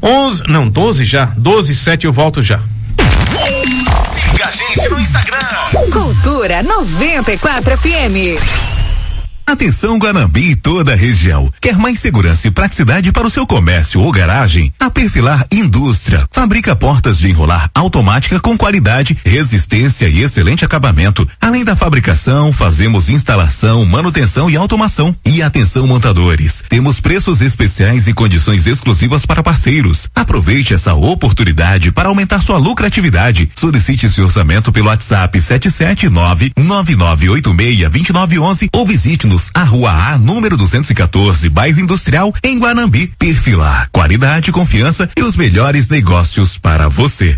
12:07 eu volto já. Siga a gente no Instagram. Cultura 94 FM. Atenção Guanambi e toda a região. Quer mais segurança e praticidade para o seu comércio ou garagem? A Perfilar Indústria fabrica portas de enrolar automática com qualidade, resistência e excelente acabamento. Além da fabricação, fazemos instalação, manutenção e automação. E atenção montadores, temos preços especiais e condições exclusivas para parceiros. Aproveite essa oportunidade para aumentar sua lucratividade. Solicite seu orçamento pelo WhatsApp 779-9986-2911 ou visite-nos a Rua A, número 214, bairro Industrial, em Guanambi. Perfilar, qualidade, confiança e os melhores negócios para você.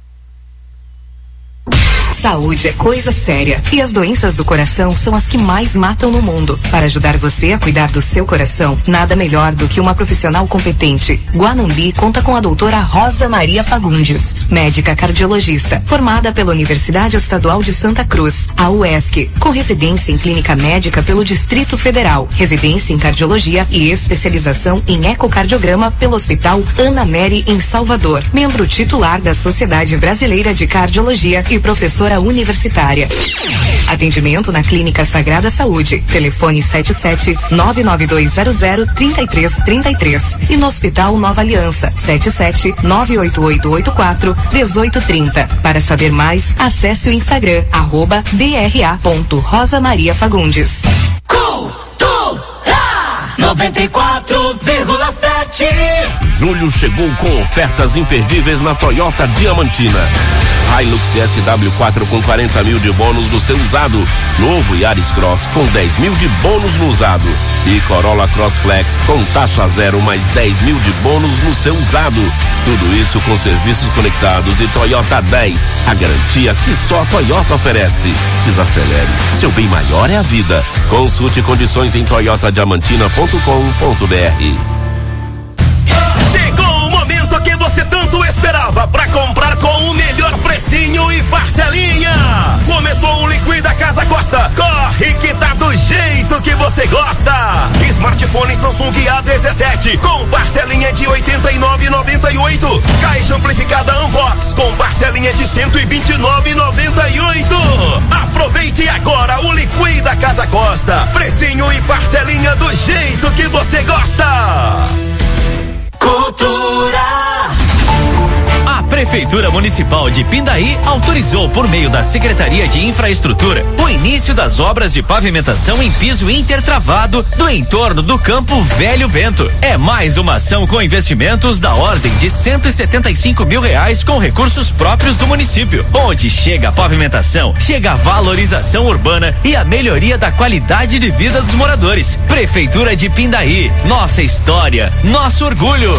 Saúde é coisa séria e as doenças do coração são as que mais matam no mundo. Para ajudar você a cuidar do seu coração, nada melhor do que uma profissional competente. Guanambi conta com a doutora Rosa Maria Fagundes, médica cardiologista, formada pela Universidade Estadual de Santa Cruz, a UESC, com residência em clínica médica pelo Distrito Federal, residência em cardiologia e especialização em ecocardiograma pelo Hospital Ana Nery em Salvador, membro titular da Sociedade Brasileira de Cardiologia e professora universitária. Atendimento na Clínica Sagrada Saúde. Telefone 77-99200-3333 e no Hospital Nova Aliança 77-98884-1830. Para saber mais, acesse o Instagram @dra.rosamariafagundes. Cultura 94,7. Julho chegou com ofertas imperdíveis na Toyota Diamantina. Hilux SW4 com 40 mil de bônus no seu usado. Novo Yaris Cross com 10 mil de bônus no usado. E Corolla Cross Flex com taxa zero mais 10 mil de bônus no seu usado. Tudo isso com serviços conectados e Toyota 10. A garantia que só a Toyota oferece. Desacelere. Seu bem maior é a vida. Consulte condições em toyotadiamantina.com.br. Chegou o momento que você tanto esperava para comprar com o melhor precinho e parcelinha. Começou o Liquida Casa Costa. Corre que tá do jeito que você gosta. Smartphone Samsung A17 com parcelinha de R$ 89,98. Caixa amplificada Unbox com parcelinha de R$ 129,98. Aproveite agora o Liquida Casa Costa. Precinho e parcelinha do jeito que você gosta. Cultura. A Prefeitura Municipal de Pindaí autorizou, por meio da Secretaria de Infraestrutura, o início das obras de pavimentação em piso intertravado do entorno do Campo Velho Bento. É mais uma ação com investimentos da ordem de R$175 mil com recursos próprios do município. Onde chega a pavimentação, chega a valorização urbana e a melhoria da qualidade de vida dos moradores. Prefeitura de Pindaí, nossa história, nosso orgulho.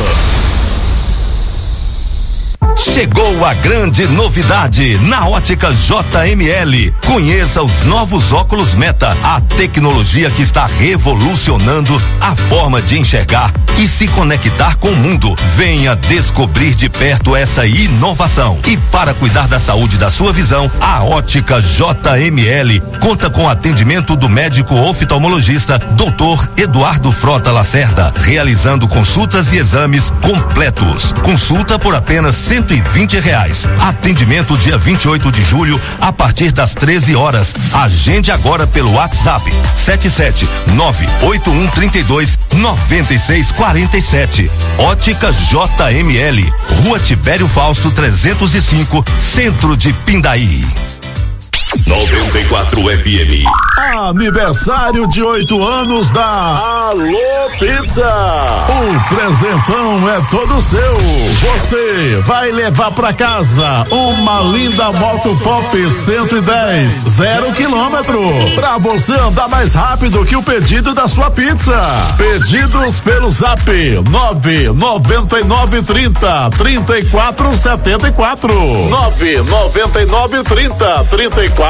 Chegou a grande novidade na Ótica JML. Conheça os novos óculos Meta, a tecnologia que está revolucionando a forma de enxergar e se conectar com o mundo. Venha descobrir de perto essa inovação. E para cuidar da saúde da sua visão, a Ótica JML conta com atendimento do médico oftalmologista Dr. Eduardo Frota Lacerda, realizando consultas e exames completos. Consulta por apenas R$120. Atendimento dia 28 de julho a partir das 13 horas. Agende agora pelo WhatsApp 77981329647. Óticas JML, Rua Tibério Fausto 305, Centro de Pindaí. 94 FM. Aniversário de 8 anos da Alô Pizza. O presentão é todo seu. Você vai levar pra casa uma linda moto Pop 110, 0 quilômetro, pra você andar mais rápido que o pedido da sua pizza. Pedidos pelo Zap 99930-3474. 99930-3474.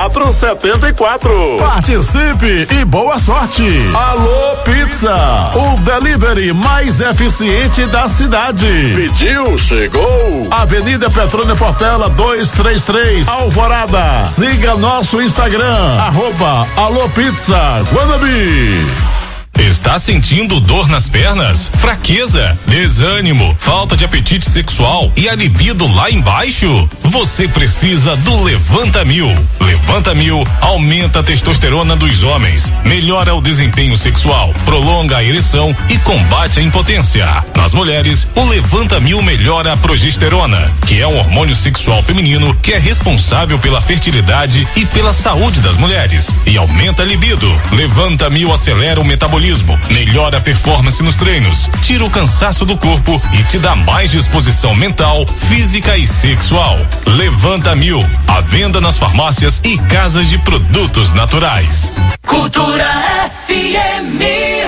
Participe e boa sorte. Alô Pizza, o delivery mais eficiente da cidade. Pediu, chegou. Avenida Petrônio Portela 233, Alvorada. Siga nosso Instagram, @Alô Pizza Guanambi. Está sentindo dor nas pernas? Fraqueza, desânimo, falta de apetite sexual e a libido lá embaixo? Você precisa do Levanta Mil. Levanta Mil aumenta a testosterona dos homens, melhora o desempenho sexual, prolonga a ereção e combate a impotência. Nas mulheres, o Levanta Mil melhora a progesterona, que é um hormônio sexual feminino que é responsável pela fertilidade e pela saúde das mulheres e aumenta a libido. Levanta Mil acelera o metabolismo, melhora a performance nos treinos, tira o cansaço do corpo e te dá mais disposição mental, física e sexual. Levanta Mil, à venda nas farmácias e casas de produtos naturais. Cultura FM.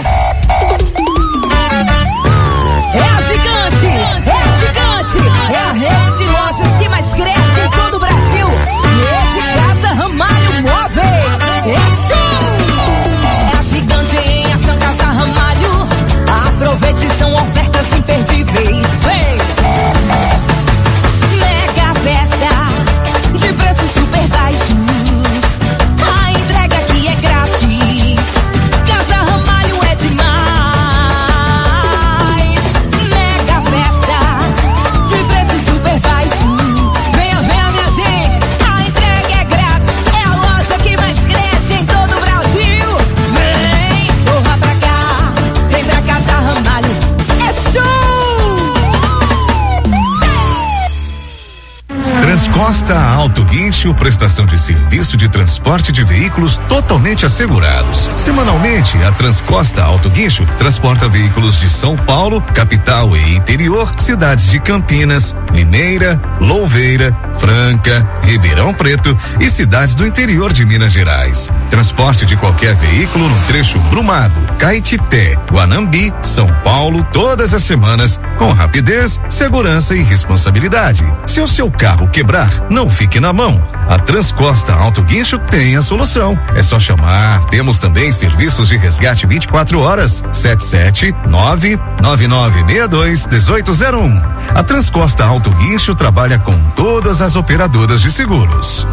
É a gigante, é a rede de lojas que mais cresce em todo o Brasil. Rede Casa Ramalho Móveis, é show! É a gigante em ação Casa Ramalho. Aproveite, são ofertas imperdíveis. Vem! Mega festa de preços super baixos. A entrega aqui é grátis. Casa Ramalho é demais. Mega festa de preços super baixos. Venha, venha, minha gente. A entrega é grátis. É a loja que mais cresce em todo o Brasil. Vem, corra pra cá. Vem pra Casa Ramalho. É show! Transcosta Auto Guincho, prestação de serviço de transporte de veículos totalmente assegurados. Semanalmente, a Transcosta Auto Guincho transporta veículos de São Paulo, capital e interior, cidades de Campinas, Limeira, Louveira, Franca, Ribeirão Preto e cidades do interior de Minas Gerais. Transporte de qualquer veículo no trecho Brumado, Caetité, Guanambi, São Paulo, todas as semanas, com rapidez, segurança e responsabilidade. Se o seu carro quebrar, não fique na mão. A Transcosta Auto Guincho tem a solução. É só chamar. Temos também serviços de resgate 24 horas. 77999621801. A Transcosta Auto Guincho trabalha com todas as operadoras de seguros.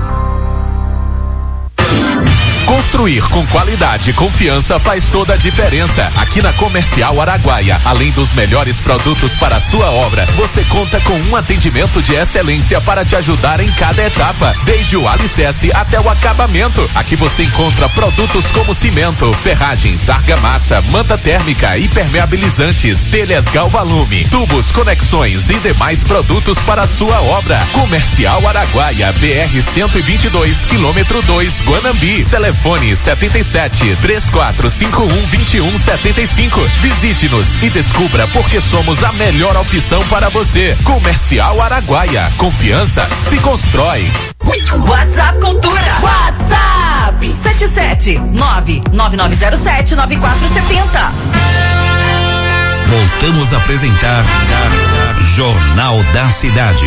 Construir com qualidade e confiança faz toda a diferença. Aqui na Comercial Araguaia, além dos melhores produtos para a sua obra, você conta com um atendimento de excelência para te ajudar em cada etapa, desde o alicerce até o acabamento. Aqui você encontra produtos como cimento, ferragens, argamassa, manta térmica, impermeabilizantes, telhas Galvalume, tubos, conexões e demais produtos para a sua obra. Comercial Araguaia, BR 122, quilômetro 2, Guanambi. Telefone 77 3451 2175. Visite-nos e descubra por que somos a melhor opção para você. Comercial Araguaia. Confiança se constrói. WhatsApp Cultura. WhatsApp 77999079470. Voltamos a apresentar Jornal da Cidade.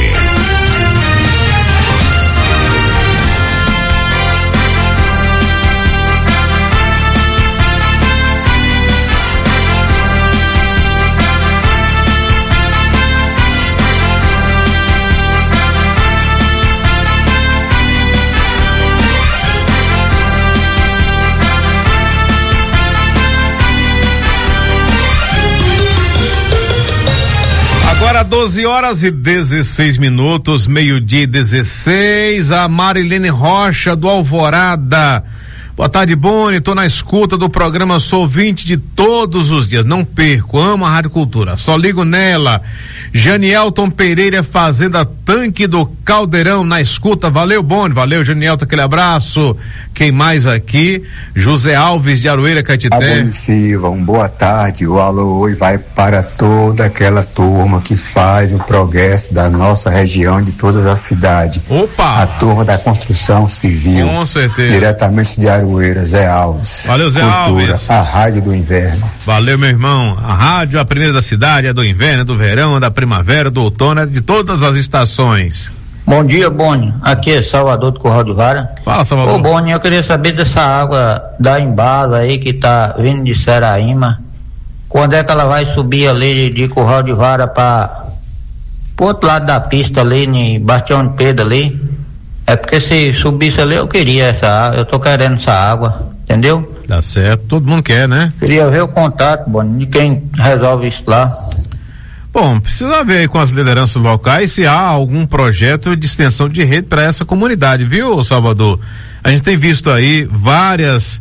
Agora 12 horas e 16 minutos, meio-dia e 16, a Marilene Rocha do Alvorada. Boa tarde, Boni, tô na escuta do programa, sou ouvinte de todos os dias, não perco, amo a Rádio Cultura, só ligo nela. Janielton Pereira, Fazenda Tanque do Caldeirão, na escuta, valeu, Boni, valeu, Janielton, aquele abraço. Quem mais aqui? José Alves de Aroeira, Caetité. Boni Silva, boa tarde, o alô hoje vai para toda aquela turma que faz o progresso da nossa região, de todas as cidades. Opa! A turma da construção civil. Com certeza. Diretamente de Aroeira, Zé Alves. Valeu, Zé Cultura, Alves. a rádio do inverno. Valeu, meu irmão. A rádio, a primeira da cidade, é do inverno, é do verão, é da primavera, do outono, é de todas as estações. Bom dia, Boni. Aqui é Salvador do Curral de Vara. Fala, Salvador. Ô, Boni, eu queria saber dessa água da Embasa aí que tá vindo de Seraíma. Quando é que ela vai subir ali de Curral de Vara pro outro lado da pista ali, em Bastião de Pedro ali? É porque se subisse ali eu queria essa água, eu tô querendo essa água, entendeu? Tá certo, todo mundo quer, né? Queria ver o contato, Boni, de quem resolve isso lá. Bom, precisa ver aí com as lideranças locais se há algum projeto de extensão de rede para essa comunidade, viu, Salvador? A gente tem visto aí várias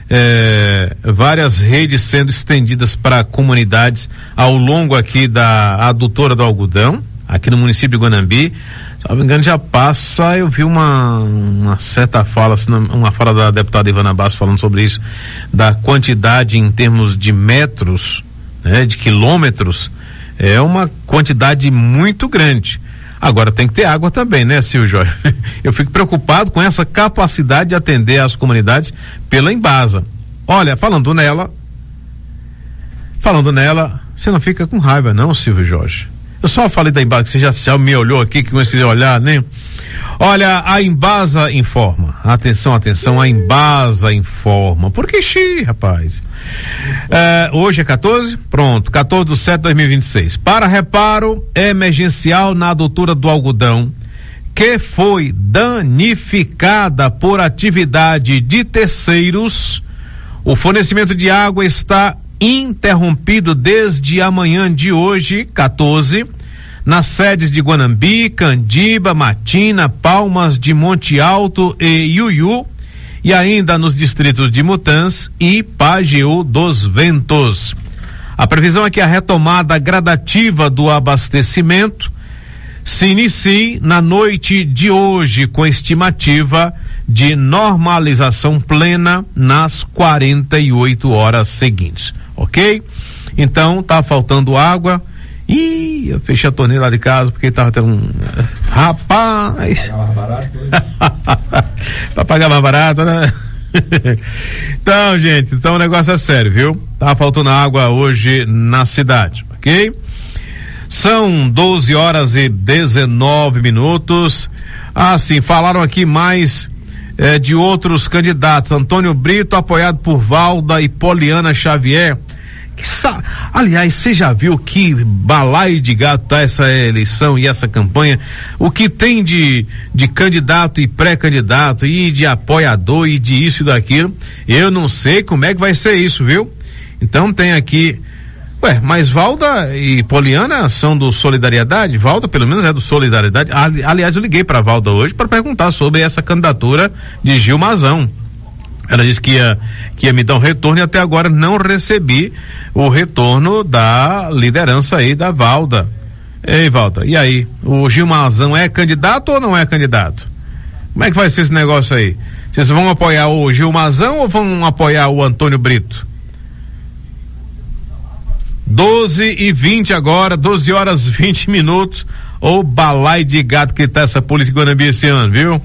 redes sendo estendidas para comunidades ao longo aqui da adutora do algodão, aqui no município de Guanambi. Se não me engano, já passa, eu vi uma certa fala, uma fala da deputada Ivana Basso falando sobre isso, da quantidade em termos de metros, né, de quilômetros, é uma quantidade muito grande. Agora tem que ter água também, né, Silvio Jorge? Eu fico preocupado com essa capacidade de atender as comunidades pela Embasa. Olha, falando nela, você não fica com raiva não, Silvio Jorge? Eu só falei da Embasa, que você já me olhou aqui, que com esse olhar, né? Olha, a Embasa informa. Atenção, a Embasa informa. Por que rapaz? Hoje é 14? Pronto, 14/7/2026. Para reparo emergencial na adutora do algodão, que foi danificada por atividade de terceiros, o fornecimento de água está interrompido desde amanhã de hoje, 14, nas sedes de Guanambi, Candiba, Matina, Palmas de Monte Alto e Iuiú, e ainda nos distritos de Mutãs e Pajeú dos Ventos. A previsão é que a retomada gradativa do abastecimento se inicie na noite de hoje, com estimativa de normalização plena nas 48 horas seguintes, ok? Então, tá faltando água. Ih, eu fechei a torneira lá de casa porque tava tendo um... Rapaz! Pra pagar mais barato, né? Então, gente, o negócio é sério, viu? Tá faltando água hoje na cidade, ok? São 12h19. Sim, falaram aqui mais de outros candidatos. Antônio Brito, apoiado por Valda e Poliana Xavier. Aliás, você já viu que balaio de gato tá essa eleição e essa campanha? O que tem de candidato e pré-candidato e de apoiador e de isso e daquilo? Eu não sei como é que vai ser isso, viu? Então tem aqui, mas Valda e Poliana são do Solidariedade? Valda pelo menos é do Solidariedade. Aliás, eu liguei pra Valda hoje para perguntar sobre essa candidatura de Gil Mazão. Ela disse que ia me dar um retorno e até agora não recebi o retorno da liderança aí da Valda. Ei, Valda, e aí? O Gil Mazão é candidato ou não é candidato? Como é que vai ser esse negócio aí? Vocês vão apoiar o Gil Mazão ou vão apoiar o Antônio Brito? 12h20 agora, 12h20. Ô balaio de gato que tá essa política Guanambi esse ano, viu?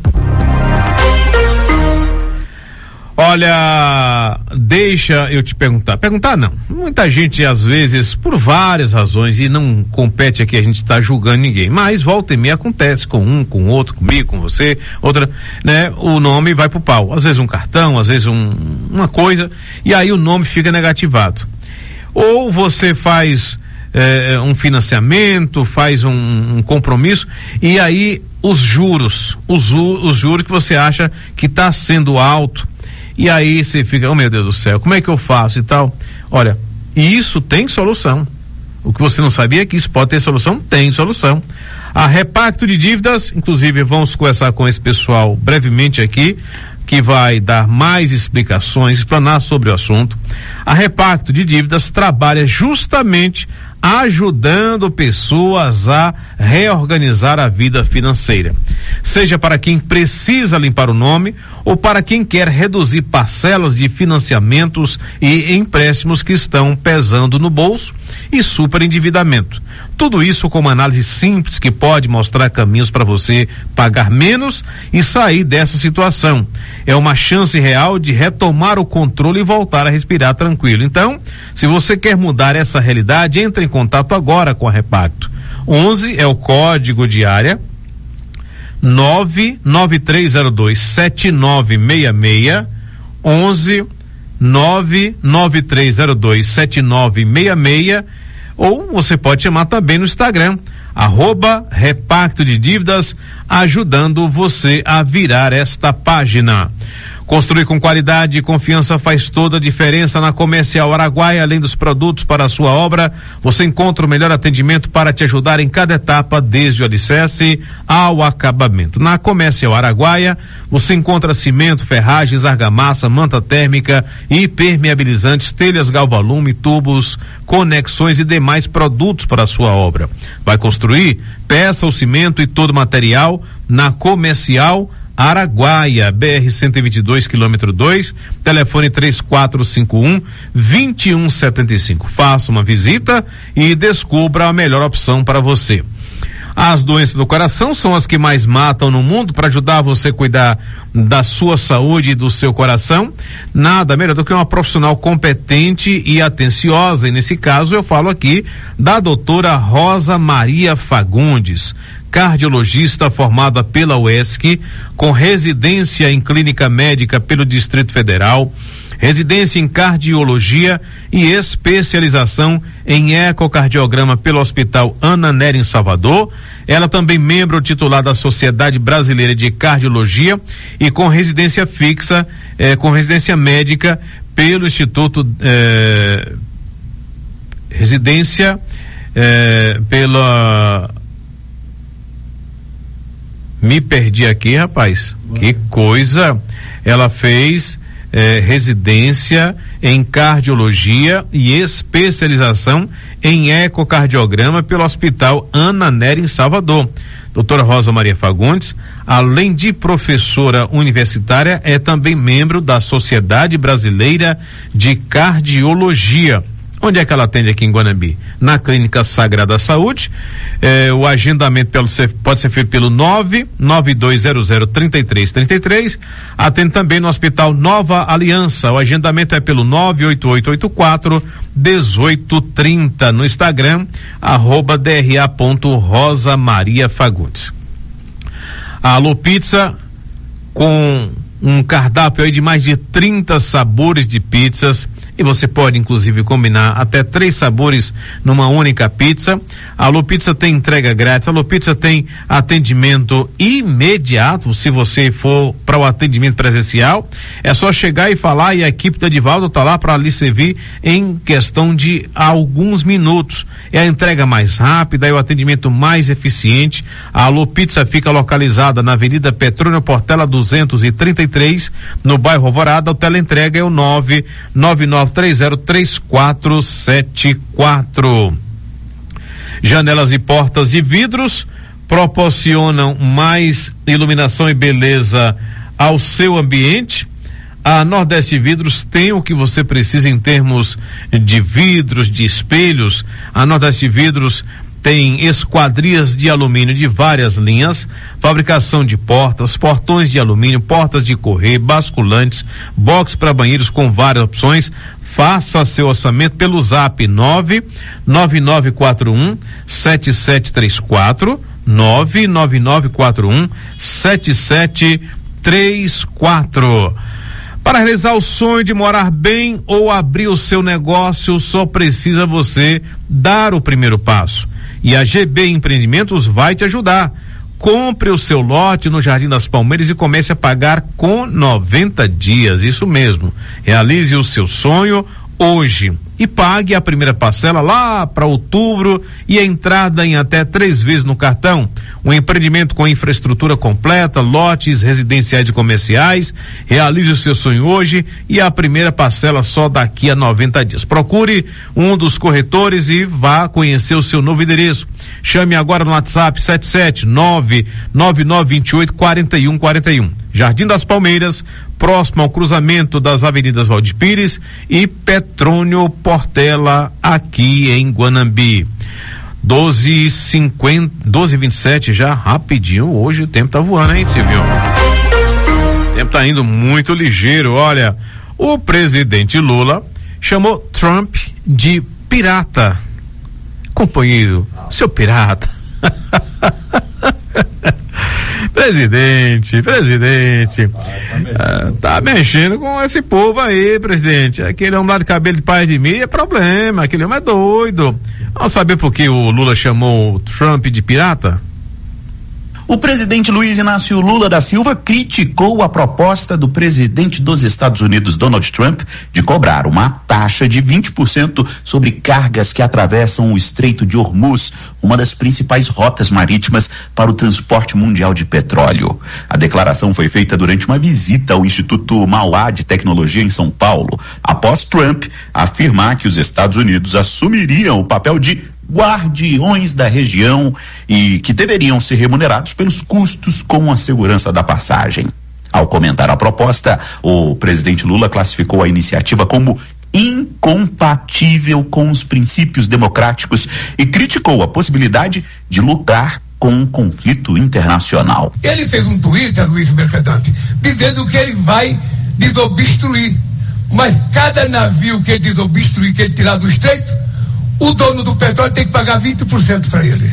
Olha, deixa eu te perguntar não, muita gente às vezes, por várias razões, e não compete aqui a gente tá julgando ninguém, mas volta e meia acontece com um, com outro, comigo, com você, outra, né, o nome vai pro pau, às vezes um cartão, às vezes uma coisa, e aí o nome fica negativado, ou você faz um financiamento, faz um compromisso, e aí os juros que você acha que tá sendo alto, e aí você fica, oh meu Deus do céu, como é que eu faço e tal? Olha, isso tem solução. O que você não sabia é que isso pode ter solução? Tem solução. A Repacto de Dívidas, inclusive vamos conversar com esse pessoal brevemente aqui, que vai dar mais explicações, explanar sobre o assunto. A Repacto de Dívidas trabalha justamente ajudando pessoas a reorganizar a vida financeira, seja para quem precisa limpar o nome ou para quem quer reduzir parcelas de financiamentos e empréstimos que estão pesando no bolso e superendividamento. Tudo isso com uma análise simples que pode mostrar caminhos para você pagar menos e sair dessa situação. É uma chance real de retomar o controle e voltar a respirar tranquilo. Então, se você quer mudar essa realidade, entre em contato agora com a Repacto. 11 é o código de área, 993027966, 11 993027966, ou você pode chamar também no Instagram, @Repacto de Dívidas, ajudando você a virar esta página. Construir com qualidade e confiança faz toda a diferença na Comercial Araguaia. Além dos produtos para a sua obra, você encontra o melhor atendimento para te ajudar em cada etapa, desde o alicerce ao acabamento. Na Comercial Araguaia, você encontra cimento, ferragens, argamassa, manta térmica, impermeabilizantes, telhas galvalume, tubos, conexões e demais produtos para a sua obra. Vai construir? Peça o cimento e todo o material na Comercial Araguaia, BR-122, quilômetro 2, telefone 3451-2175. Faça uma visita e descubra a melhor opção para você. As doenças do coração são as que mais matam no mundo. Para ajudar você a cuidar da sua saúde e do seu coração, nada melhor do que uma profissional competente e atenciosa. E nesse caso eu falo aqui da doutora Rosa Maria Fagundes, cardiologista formada pela UESC, com residência em clínica médica pelo Distrito Federal, residência em cardiologia e especialização em ecocardiograma pelo Hospital Ana Nery em Salvador. Ela também membro titular da Sociedade Brasileira de Cardiologia e com residência fixa, com residência médica pelo Instituto residência pela me perdi aqui, rapaz. Que coisa! Ela fez residência em cardiologia e especialização em ecocardiograma pelo Hospital Ana Nery em Salvador. Doutora Rosa Maria Fagundes, além de professora universitária, é também membro da Sociedade Brasileira de Cardiologia. Onde é que ela atende aqui em Guanambi? Na Clínica Sagrada Saúde. O agendamento pode ser feito pelo 992003333. Atende também no Hospital Nova Aliança. O agendamento é pelo 98884-1830. No Instagram, @dra.rosamariafagundes. A Alô Pizza, com um cardápio aí de mais de 30 sabores de pizzas, e você pode inclusive combinar até 3 sabores numa única pizza. A Alô Pizza tem entrega grátis, a Alô Pizza tem atendimento imediato. Se você for para o atendimento presencial, é só chegar e falar e a equipe da Edivaldo tá lá para lhe servir em questão de alguns minutos. É a entrega mais rápida, é o atendimento mais eficiente. A Alô Pizza fica localizada na Avenida Petrônio Portela 233, no bairro Alvorada. O teleentrega é o 999303474. Janelas e portas de vidros proporcionam mais iluminação e beleza ao seu ambiente. A Nordeste Vidros tem o que você precisa em termos de vidros, de espelhos. A Nordeste Vidros tem esquadrias de alumínio de várias linhas, fabricação de portas, portões de alumínio, portas de correr, basculantes, box para banheiros com várias opções. Faça seu orçamento pelo zap 99941-7734, 99941-7734. Para realizar o sonho de morar bem ou abrir o seu negócio, só precisa você dar o primeiro passo. E a GB Empreendimentos vai te ajudar. Compre o seu lote no Jardim das Palmeiras e comece a pagar com 90 dias. Isso mesmo. Realize o seu sonho hoje e pague a primeira parcela lá para outubro e a entrada em até 3 vezes no cartão. Um empreendimento com infraestrutura completa, lotes residenciais e comerciais. Realize o seu sonho hoje e a primeira parcela só daqui a 90 dias. Procure um dos corretores e vá conhecer o seu novo endereço. Chame agora no WhatsApp 77999284141. Jardim das Palmeiras, próximo ao cruzamento das avenidas Valdir Pires e Petrônio Portela, aqui em Guanambi. 12h27 já, rapidinho. Hoje o tempo tá voando, hein, Silvio? O tempo tá indo muito ligeiro. Olha, o presidente Lula chamou Trump de pirata. Companheiro, seu pirata. Presidente, tá mexendo com esse povo aí, presidente. Aquele homem lá de cabelo de pai de mim é problema, aquele homem é doido. Vamos saber por que o Lula chamou o Trump de pirata? O presidente Luiz Inácio Lula da Silva criticou a proposta do presidente dos Estados Unidos, Donald Trump, de cobrar uma taxa de 20% sobre cargas que atravessam o Estreito de Hormuz, uma das principais rotas marítimas para o transporte mundial de petróleo. A declaração foi feita durante uma visita ao Instituto Mauá de Tecnologia em São Paulo, após Trump afirmar que os Estados Unidos assumiriam o papel de guardiões da região e que deveriam ser remunerados pelos custos com a segurança da passagem. Ao comentar a proposta, o presidente Lula classificou a iniciativa como incompatível com os princípios democráticos e criticou a possibilidade de lutar com um conflito internacional. Ele fez um Twitter, Luiz Mercadante, dizendo que ele vai desobstruir, mas cada navio que ele desobstruir, que ele tirar do estreito, o dono do petróleo tem que pagar 20% para ele.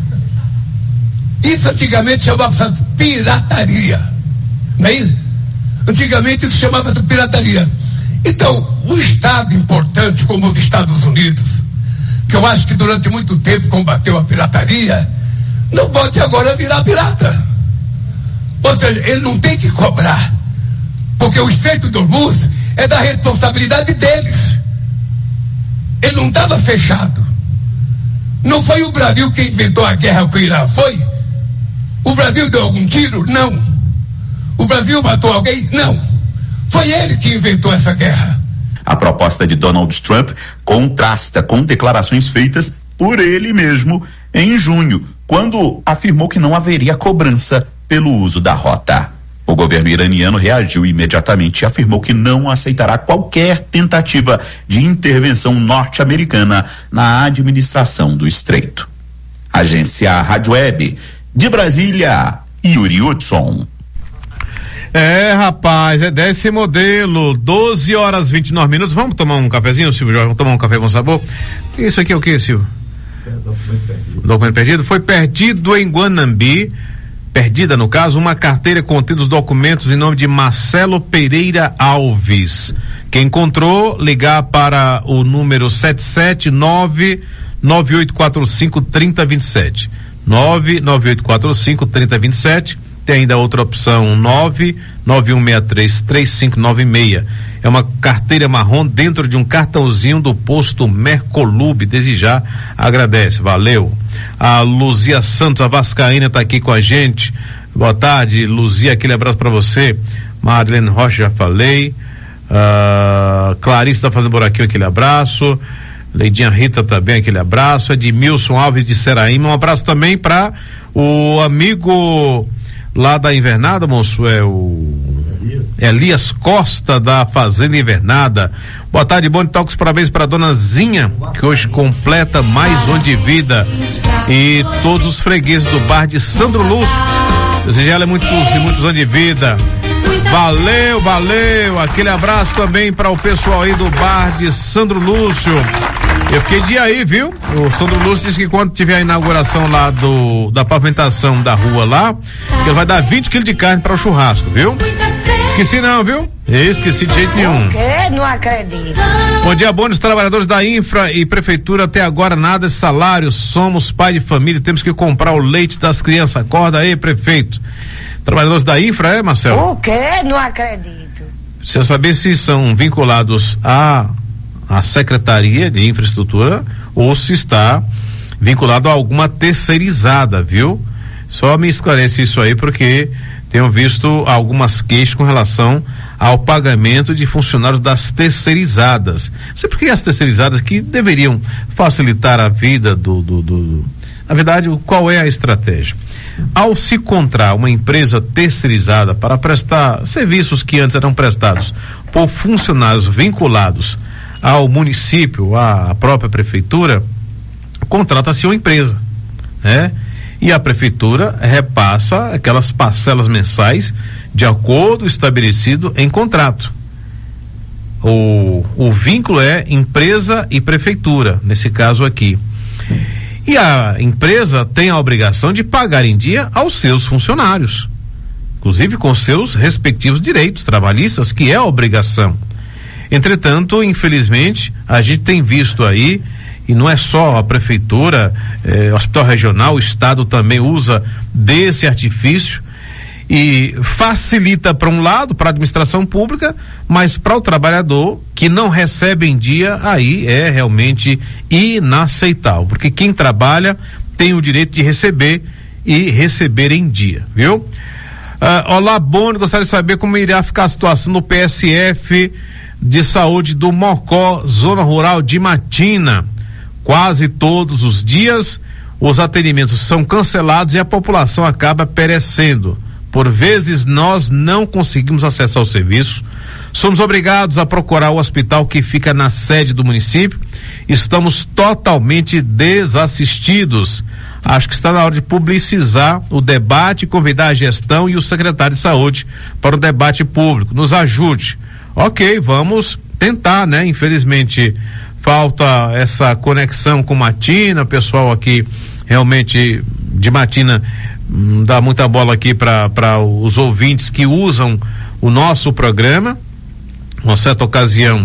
Isso antigamente chamava pirataria, não é isso? Antigamente isso chamava de pirataria. Então, um Estado importante como os Estados Unidos, que eu acho que durante muito tempo combateu a pirataria, não pode agora virar pirata. Ou seja, ele não tem que cobrar, porque o Estreito de Hormuz é da responsabilidade deles. Ele não estava fechado. Não foi o Brasil que inventou a guerra com o Irã, foi? O Brasil deu algum tiro? Não. O Brasil matou alguém? Não. Foi ele que inventou essa guerra. A proposta de Donald Trump contrasta com declarações feitas por ele mesmo em junho, quando afirmou que não haveria cobrança pelo uso da rota. O governo iraniano reagiu imediatamente e afirmou que não aceitará qualquer tentativa de intervenção norte-americana na administração do estreito. Agência Rádio Web de Brasília, Yuri Hudson. Rapaz, é desse modelo, 12h29. Vamos tomar um cafezinho, Silvio Jorge? Vamos tomar um café com sabor? Isso aqui é o que, Silvio? Documento perdido. Foi perdido em Guanambi. Perdida, no caso, uma carteira contendo os documentos em nome de Marcelo Pereira Alves. Quem encontrou, ligar para o número 779-9845-3027. 99845-3027. Tem ainda outra opção, 99163-3596. É uma carteira marrom dentro de um cartãozinho do posto Mercolube. Desde já agradece, valeu. A Luzia Santos, a vascaína, está aqui com a gente. Boa tarde, Luzia, aquele abraço para você. Marilene Rocha, já falei. Clarice está fazendo buraquinho, aquele abraço. Leidinha Rita também, aquele abraço. Edmilson Alves de Seraíma, um abraço também para o amigo lá da Invernada, moço, é o Elias Costa, da Fazenda Invernada. Boa tarde, bom toques, parabéns para a dona Zinha, que hoje completa mais um de vida, e todos os fregueses do bar de Sandro Lúcio. Desejar ela muitos anos de vida. Valeu, aquele abraço também para o pessoal aí do bar de Sandro Lúcio. Eu fiquei de aí, viu? O Sandro Lúcio disse que quando tiver a inauguração lá da pavimentação da rua lá, que ele vai dar 20 quilos de carne para o churrasco, viu? Esqueci não, viu? Esqueci de jeito nenhum. Não acredito. Bom dia, bônus, trabalhadores da Infra e Prefeitura, até agora nada de salário, somos pai de família, temos que comprar o leite das crianças, acorda aí, prefeito. Trabalhadores da Infra, Marcelo? O quê? Não acredito. Precisa saber se são vinculados à Secretaria de Infraestrutura ou se está vinculado a alguma terceirizada, viu? Só me esclarece isso aí, porque tenho visto algumas queixas com relação ao pagamento de funcionários das terceirizadas. Não sei por que as terceirizadas que deveriam facilitar a vida na verdade, qual é a estratégia? Ao se encontrar uma empresa terceirizada para prestar serviços que antes eram prestados por funcionários vinculados ao município, à própria prefeitura, contrata-se uma empresa, né? E a prefeitura repassa aquelas parcelas mensais de acordo estabelecido em contrato. O vínculo é empresa e prefeitura, nesse caso aqui. E a empresa tem a obrigação de pagar em dia aos seus funcionários, inclusive com seus respectivos direitos trabalhistas, que é a obrigação. Entretanto, infelizmente, a gente tem visto aí e não é só a prefeitura, hospital regional, o estado também usa desse artifício e facilita para um lado, para a administração pública, mas para o trabalhador que não recebe em dia, aí é realmente inaceitável, porque quem trabalha tem o direito de receber e receber em dia, viu? Olá, Boni, gostaria de saber como irá ficar a situação do PSF de saúde do Mocó, zona rural de Matina. Quase todos os dias os atendimentos são cancelados e a população acaba perecendo. Por vezes nós não conseguimos acessar o serviço, somos obrigados a procurar o hospital que fica na sede do município, estamos totalmente desassistidos. Acho que está na hora de publicizar o debate, convidar a gestão e o secretário de saúde para o debate público. Nos ajude. Ok, vamos tentar, né? Infelizmente falta essa conexão com Matina, pessoal aqui realmente de Matina dá muita bola aqui para os ouvintes que usam o nosso programa. Uma certa ocasião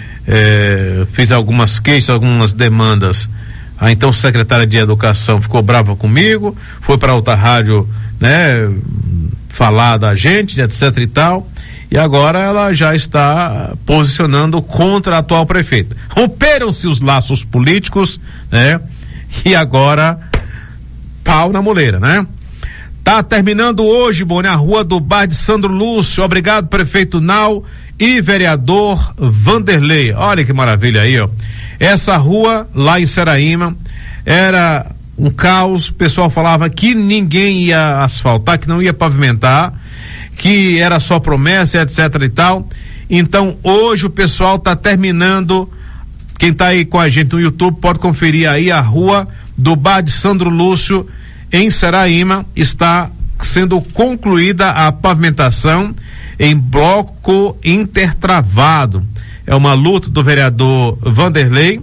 fiz algumas queixas, algumas demandas. A então secretária de Educação ficou brava comigo, foi para outra rádio, né, falar da gente, etc e tal, e agora ela já está posicionando contra a atual prefeita. Romperam-se os laços políticos, né, e agora pau na moleira, né? Tá terminando hoje, Boni, a rua do bar de Sandro Lúcio. Obrigado, prefeito Nau e vereador Vanderlei. Olha que maravilha aí, ó. Essa rua lá em Seraíma era um caos, o pessoal falava que ninguém ia asfaltar, que não ia pavimentar, que era só promessa, etc e tal. Então hoje o pessoal tá terminando, quem tá aí com a gente no YouTube pode conferir aí a rua do bar de Sandro Lúcio em Seraíma, está sendo concluída a pavimentação em bloco intertravado. É uma luta do vereador Vanderlei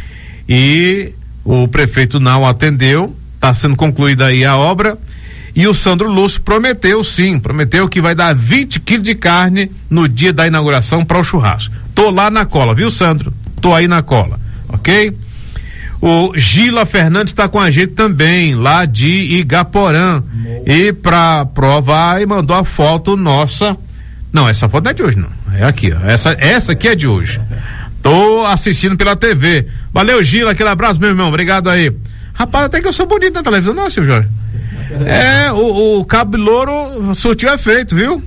e o prefeito não atendeu, está sendo concluída aí a obra e o Sandro Lúcio prometeu que vai dar 20 quilos de carne no dia da inauguração para o churrasco. Tô lá na cola, viu, Sandro? Tô aí na cola, ok? O Gila Fernandes está com a gente também, lá de Igaporã, e para provar e mandou a foto nossa. Não, essa foto não é de hoje, não. É aqui, ó. Essa aqui é de hoje. Tô assistindo pela TV. Valeu, Gila, aquele abraço, meu irmão. Obrigado aí. Rapaz, até que eu sou bonito na televisão, não, Silvio Jorge? O cabo louro surtiu efeito, viu?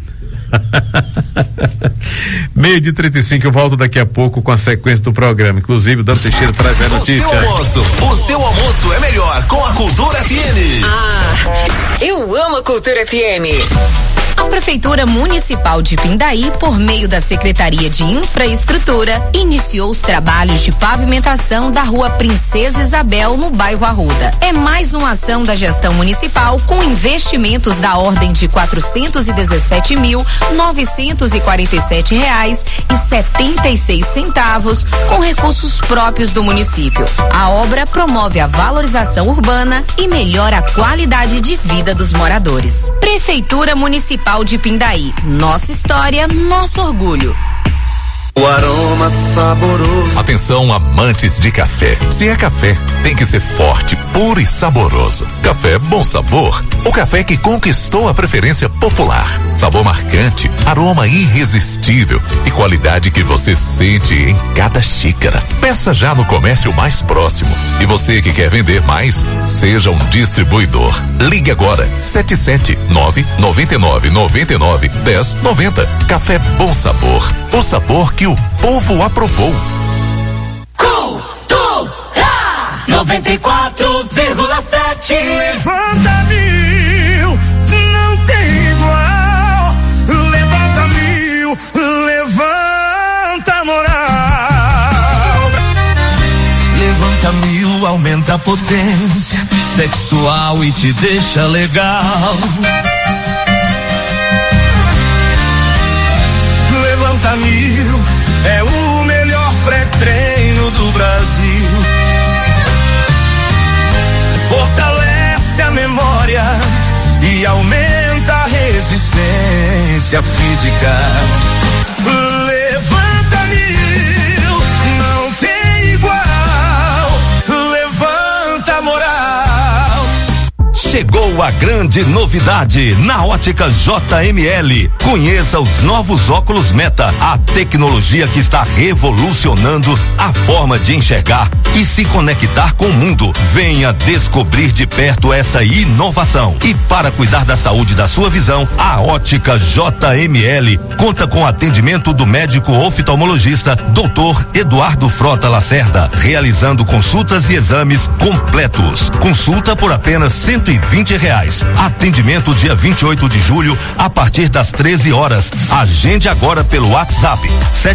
12:35, eu volto daqui a pouco com a sequência do programa. Inclusive, o Dan Teixeira traz a notícia. O seu almoço é melhor com a Cultura FM. Eu amo a Cultura FM. A Prefeitura Municipal de Pindaí, por meio da Secretaria de Infraestrutura, iniciou os trabalhos de pavimentação da Rua Princesa Isabel, no bairro Arruda. É mais uma ação da gestão municipal com investimentos da ordem de R$417.947,76, com recursos próprios do município. A obra promove a valorização urbana e melhora a qualidade de vida dos moradores. Prefeitura Municipal de Pindaí. Nossa história, nosso orgulho. O aroma saboroso. Atenção, amantes de café. Se é café, tem que ser forte, puro e saboroso. Café Bom Sabor. O café que conquistou a preferência popular. Sabor marcante, aroma irresistível e qualidade que você sente em cada xícara. Peça já no comércio mais próximo. E você que quer vender mais, seja um distribuidor. Ligue agora, 77999991090. Café Bom Sabor. O sabor que o povo aprovou. Cultura 94,7. Levanta mil, não tem igual. Levanta mil, levanta moral. Levanta mil, aumenta a potência sexual e te deixa legal. Levanta mil, é o melhor pré-treino do Brasil. Fortalece a memória e aumenta a resistência física. Levanta mil, não tem igual. Chegou a grande novidade na Ótica JML. Conheça os novos óculos Meta, a tecnologia que está revolucionando a forma de enxergar e se conectar com o mundo. Venha descobrir de perto essa inovação. E para cuidar da saúde da sua visão, a Ótica JML conta com atendimento do médico oftalmologista Dr. Eduardo Frota Lacerda, realizando consultas e exames completos. Consulta por apenas R$120. Atendimento dia 28 de julho a partir das 13 horas. Agende agora pelo WhatsApp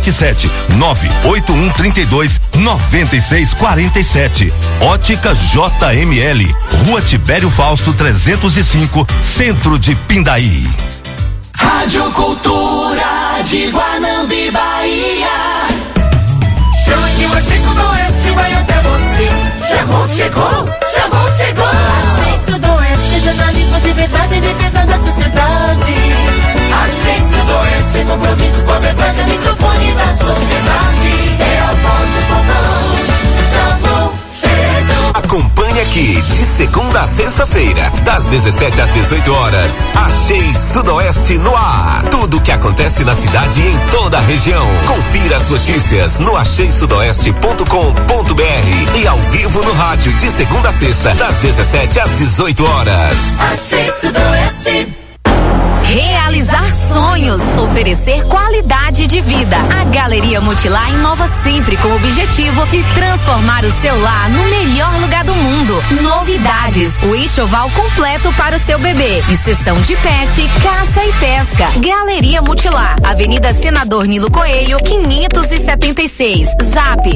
77981329647. Ótica JML, Rua Tibério Fausto 305, Centro de Pindaí. Rádio Cultura de Guanambi, Bahia. Chama que o Axé Sudoeste vai até você. Chamou, chegou, chamou, chegou. Axé Sudoeste, jornalismo de verdade em defesa da sociedade. Axé Sudoeste, compromisso com a verdade, o microfone da sociedade. É a voz do povão. Chamou, chegou. Acompanhe aqui, de segunda a sexta-feira, das 17 às 18 horas, Axé Sudoeste no ar. Tudo o que acontece na cidade e em toda a região. Confira as notícias no axésudoeste.com.br e ao vivo no rádio, de segunda a sexta, das 17 às 18 horas. Axé Sudoeste. Realizar sonhos, oferecer qualidade de vida. A Galeria Multilar inova sempre com o objetivo de transformar o seu lar no melhor lugar do mundo. Novidades: o enxoval completo para o seu bebê e seção de pet, caça e pesca. Galeria Multilar, Avenida Senador Nilo Coelho, 576. Zap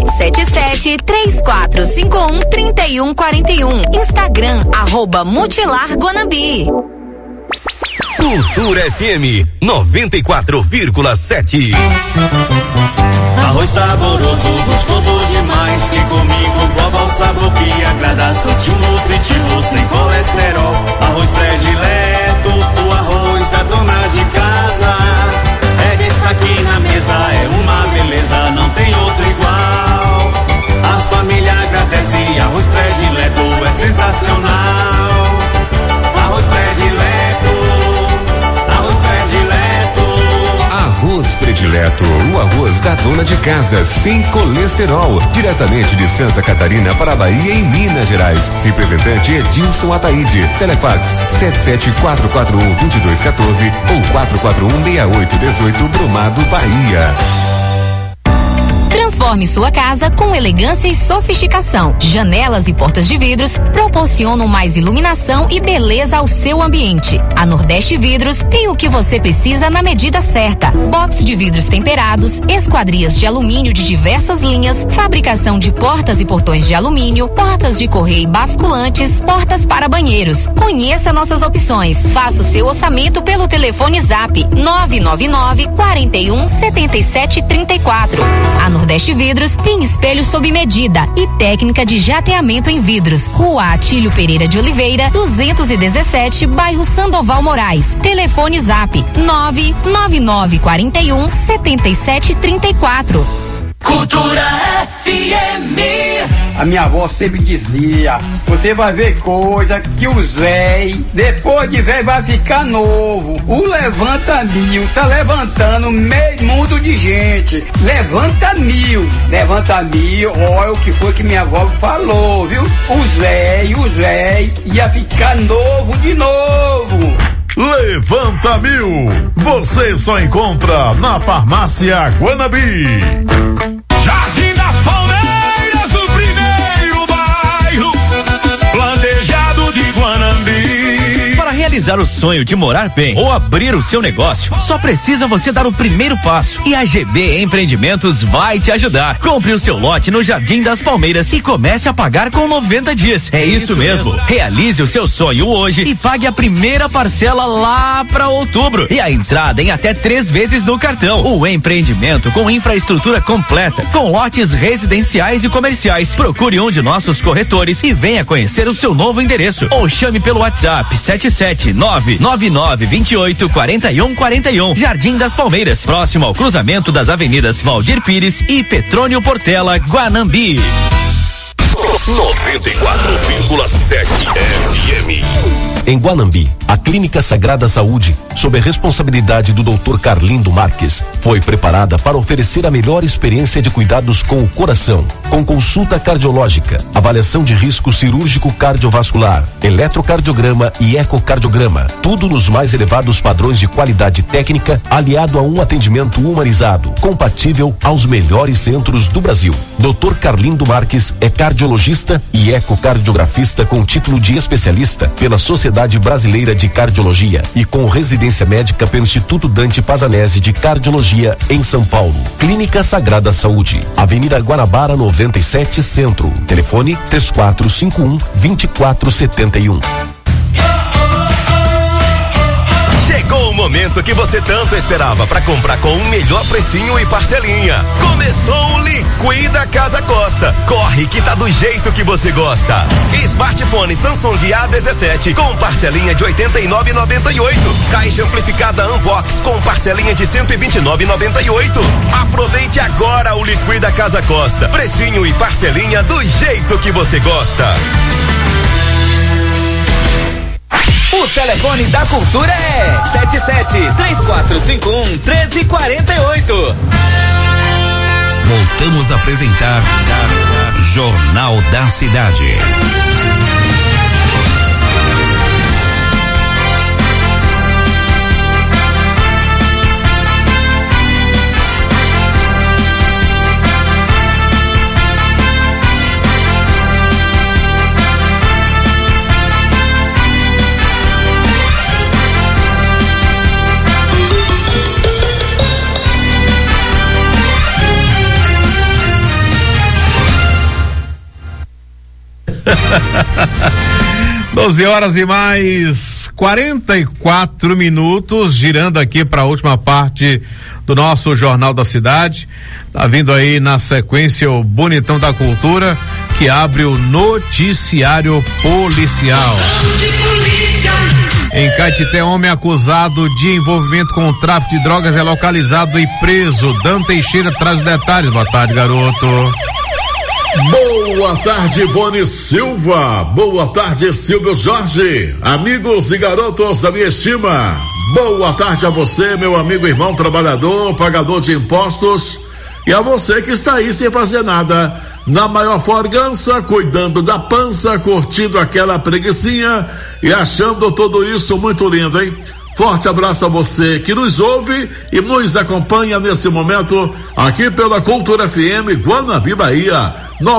7734513141. Instagram @Multilar Guanambi. Cultura FM 94,7. Arroz saboroso, gostoso demais. Quem comigo prova o sabor que agrada. Sutil, nutritivo, sem colesterol. Arroz predileto, o arroz da dona de casa. É destaque na mesa, é uma beleza, não tem outro igual. A família agradece, arroz predileto é sensacional. Arroz predileto, arroz predileto. Arroz predileto, o arroz da dona de casa, sem colesterol, diretamente de Santa Catarina para a Bahia e Minas Gerais. Representante Edilson Ataíde. Telefax 77441-2214 ou 441-6818, Brumado, Bahia. Transforme sua casa com elegância e sofisticação. Janelas e portas de vidros proporcionam mais iluminação e beleza ao seu ambiente. A Nordeste Vidros tem o que você precisa na medida certa. Box de vidros temperados, esquadrias de alumínio de diversas linhas, fabricação de portas e portões de alumínio, portas de correio basculantes, portas para banheiros. Conheça nossas opções. Faça o seu orçamento pelo telefone Zap 999 41 77 34. A Nordeste Vidros tem espelho sob medida e técnica de jateamento em vidros. Rua Atílio Pereira de Oliveira, 217, bairro Sandoval Moraes. Telefone Zap 999 41 77 34. Cultura FM. A minha avó sempre dizia: você vai ver coisa que os véi, depois de véi, vai ficar novo. O Levanta Mil tá levantando meio mundo de gente. Levanta mil, olha o que foi que minha avó falou, viu? Os véi ia ficar novo de novo. Levanta Mil, você só encontra na Farmácia Guanambi. Jardim das Palmeiras, o primeiro bairro planejado de Guanambi. Para realizar o sonho de morar bem ou abrir o seu negócio, só precisa você dar o primeiro passo. E a GB Empreendimentos vai te ajudar. Compre o seu lote no Jardim das Palmeiras e comece a pagar com 90 dias. É isso mesmo. Realize o seu sonho hoje e pague a primeira parcela lá para outubro. E a entrada em até 3 vezes no cartão. O empreendimento com infraestrutura completa, com lotes residenciais e comerciais. Procure um de nossos corretores e venha conhecer o seu novo endereço. Ou chame pelo WhatsApp 77999284141. Jardim das Palmeiras, próximo ao cruzamento das avenidas Valdir Pires e Petrônio Portela, Guanambi. 94,7 FM. Em Guanambi, a Clínica Sagrada Saúde, sob a responsabilidade do Dr. Carlindo Marques, foi preparada para oferecer a melhor experiência de cuidados com o coração, com consulta cardiológica, avaliação de risco cirúrgico cardiovascular, eletrocardiograma e ecocardiograma, tudo nos mais elevados padrões de qualidade técnica, aliado a um atendimento humanizado, compatível aos melhores centros do Brasil. Dr. Carlindo Marques é cardiologista e ecocardiografista com título de especialista pela Sociedade Brasileira de Cardiologia e com residência médica pelo Instituto Dante Pazanese de Cardiologia em São Paulo. Clínica Sagrada Saúde, Avenida Guanabara 97 Centro. Telefone 3451-2471. Chegou o momento que você tanto esperava para comprar com o melhor precinho e parcelinha. Começou o Liquida Casa Costa. Corre que tá do jeito que você gosta. Smartphone Samsung A17 com parcelinha de R$ 89,98. Caixa amplificada Unvox com parcelinha de R$ 129,98. Aproveite agora o Liquida Casa Costa. Precinho e parcelinha do jeito que você gosta. O telefone da cultura é 77-3451-1348. Voltamos a apresentar Jornal da Cidade. Doze horas e mais 44 minutos, girando aqui para a última parte do nosso Jornal da Cidade. Tá vindo aí na sequência o Bonitão da Cultura, que abre o noticiário policial. Em Caetité, homem acusado de envolvimento com o tráfico de drogas é localizado e preso. Dan Teixeira traz os detalhes. Boa tarde, garoto. Boa tarde, Boni Silva. Boa tarde, Silvio Jorge. Amigos e garotos da minha estima. Boa tarde a você, meu amigo, irmão, trabalhador, pagador de impostos. E a você que está aí sem fazer nada, na maior folgança, cuidando da pança, curtindo aquela preguicinha e achando tudo isso muito lindo, hein? Forte abraço a você que nos ouve e nos acompanha nesse momento aqui pela Cultura FM Guanambi, Bahia,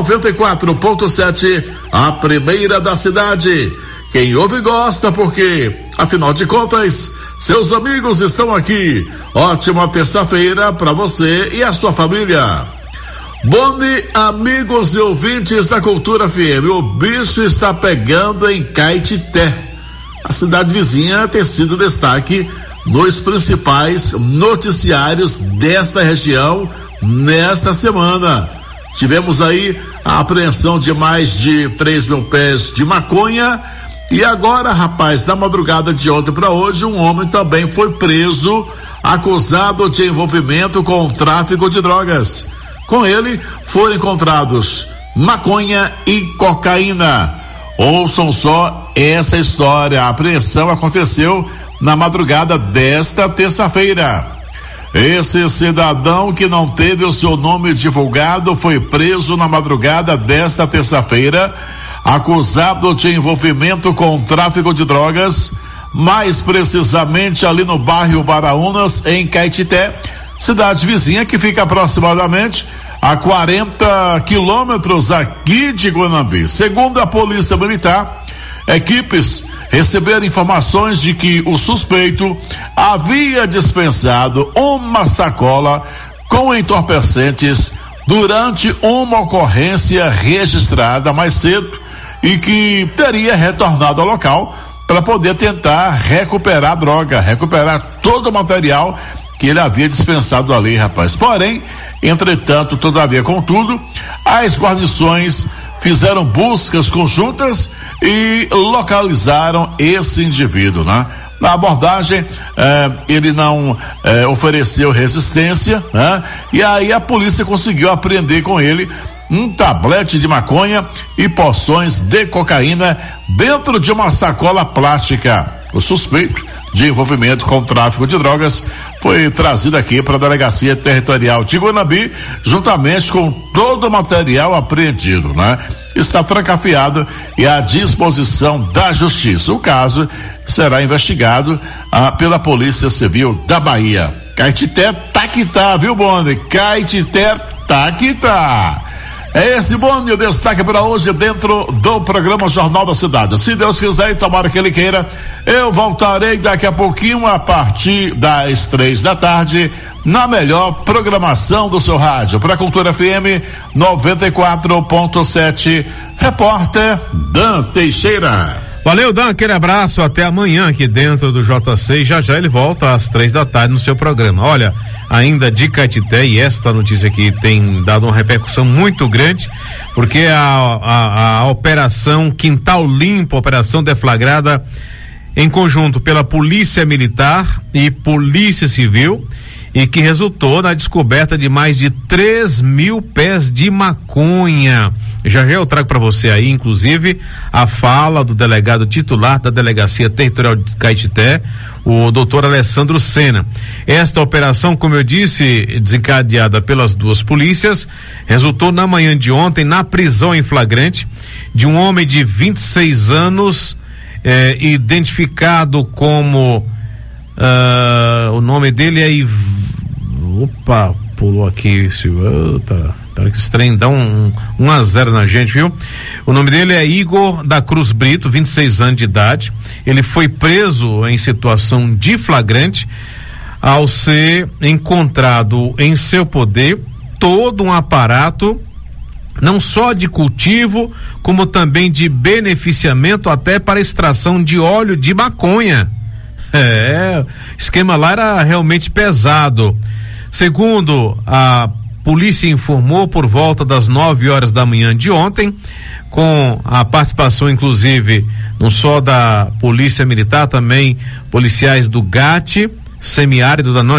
94.7, a primeira da cidade. Quem ouve gosta porque, afinal de contas, seus amigos estão aqui. Ótima terça-feira para você e a sua família. Boni, amigos e ouvintes da Cultura FM, o bicho está pegando em Caetité. A cidade vizinha tem sido destaque nos principais noticiários desta região nesta semana. Tivemos aí a apreensão de mais de 3 mil pés de maconha e agora, rapaz, na madrugada de ontem para hoje, um homem também foi preso, acusado de envolvimento com o tráfico de drogas. Com ele foram encontrados maconha e cocaína. Ouçam só essa história. A apreensão aconteceu na madrugada desta terça-feira. Esse cidadão que não teve o seu nome divulgado foi preso na madrugada desta terça-feira, acusado de envolvimento com o tráfico de drogas, mais precisamente ali no bairro Baraunas, em Caetité, cidade vizinha que fica aproximadamente a 40 quilômetros aqui de Guanambi. Segundo a Polícia Militar, equipes receberam informações de que o suspeito havia dispensado uma sacola com entorpecentes durante uma ocorrência registrada mais cedo e que teria retornado ao local para poder tentar recuperar a droga, recuperar todo o material que ele havia dispensado ali, rapaz. Porém, entretanto, todavia, contudo, as guarnições fizeram buscas conjuntas e localizaram esse indivíduo, né? Na abordagem, ele não ofereceu resistência, né? E aí a polícia conseguiu apreender com ele um tablete de maconha e porções de cocaína dentro de uma sacola plástica. O suspeito de envolvimento com o tráfico de drogas foi trazido aqui para a Delegacia Territorial de Guanambi, juntamente com todo o material apreendido, né? Está trancafiado e à disposição da Justiça. O caso será investigado pela Polícia Civil da Bahia. Caetité tá que tá, viu, Boni? Caetité tá que tá. É esse, Boni, o destaque para hoje dentro do programa Jornal da Cidade. Se Deus quiser e tomara que Ele queira, eu voltarei daqui a pouquinho a partir das 15h na melhor programação do seu rádio. Para Cultura FM 94.7, repórter Dan Teixeira. Valeu, Dan, aquele abraço, até amanhã aqui dentro do JC, já ele volta às 15h no seu programa. Olha, ainda de Caetité, e esta notícia aqui tem dado uma repercussão muito grande, porque a operação Quintal Limpo, operação deflagrada em conjunto pela Polícia Militar e Polícia Civil, e que resultou na descoberta de mais de 3.000 pés de maconha. Já eu trago para você aí, inclusive, a fala do delegado titular da Delegacia Territorial de Caetité, o doutor Alessandro Sena. Esta operação, como eu disse, desencadeada pelas duas polícias, resultou na manhã de ontem na prisão em flagrante de um homem de 26 anos, identificado como o nome dele é opa, pulou aqui, tá que esse trem dá 1-0 na gente, viu? O nome dele é Igor da Cruz Brito, 26 anos de idade. Ele foi preso em situação de flagrante ao ser encontrado em seu poder todo um aparato, não só de cultivo, como também de beneficiamento até para extração de óleo de maconha. O esquema lá era realmente pesado. Segundo a polícia informou, por volta das 9h da manhã de ontem, com a participação inclusive não só da Polícia Militar, também policiais do GAT, semiárido da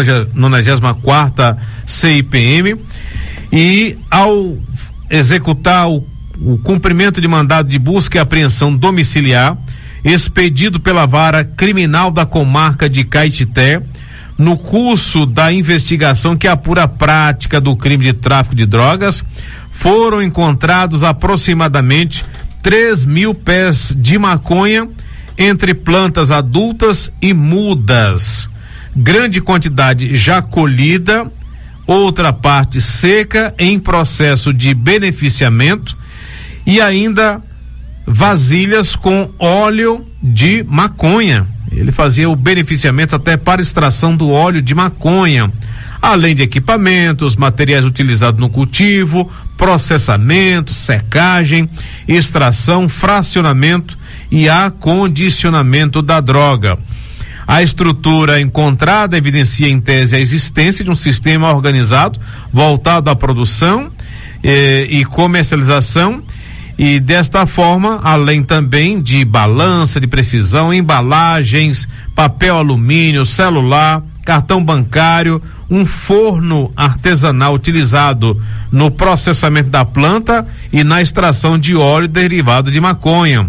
94ª CIPM, e ao executar o cumprimento de mandado de busca e apreensão domiciliar, expedido pela Vara Criminal da Comarca de Caetité, no curso da investigação que apura a prática do crime de tráfico de drogas, foram encontrados aproximadamente 3.000 pés de maconha entre plantas adultas e mudas. Grande quantidade já colhida, outra parte seca em processo de beneficiamento, e ainda vasilhas com óleo de maconha. Ele fazia o beneficiamento até para extração do óleo de maconha, além de equipamentos, materiais utilizados no cultivo, processamento, secagem, extração, fracionamento e acondicionamento da droga. A estrutura encontrada evidencia em tese a existência de um sistema organizado voltado à produção e comercialização. E desta forma, além também de balança de precisão, embalagens, papel alumínio, celular, cartão bancário, um forno artesanal utilizado no processamento da planta e na extração de óleo derivado de maconha.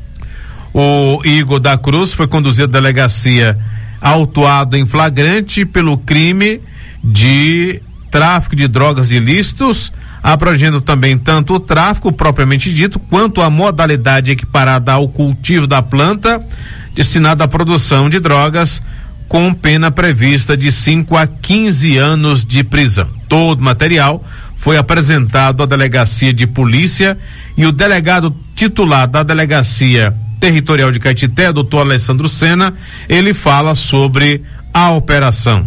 O Igor da Cruz foi conduzido à delegacia, autuado em flagrante pelo crime de tráfico de drogas ilícitos, abrangendo também tanto o tráfico propriamente dito, quanto a modalidade equiparada ao cultivo da planta destinada à produção de drogas, com pena prevista de 5 a 15 anos de prisão. Todo o material foi apresentado à Delegacia de Polícia, e o delegado titular da Delegacia Territorial de Caetité, doutor Alessandro Sena, ele fala sobre a operação.